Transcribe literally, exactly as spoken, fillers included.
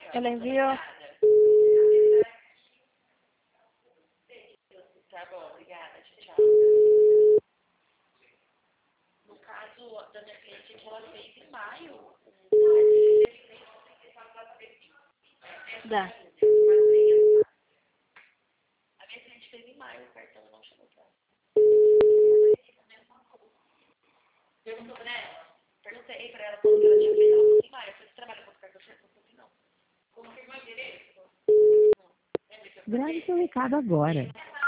Ela enviou. Tá bom, obrigada. Tchau. No caso da minha cliente, que ela fez em maio. Dá. A minha cliente fez em maio, o cartão não chegou pra ela. Perguntou pra ela? Perguntei pra ela quando que ela tinha feito, ela falou em maio. Eu falei, você trabalha com o cartão cheio? Ela falou assim, não. Confirma o endereço? Grave seu recado agora.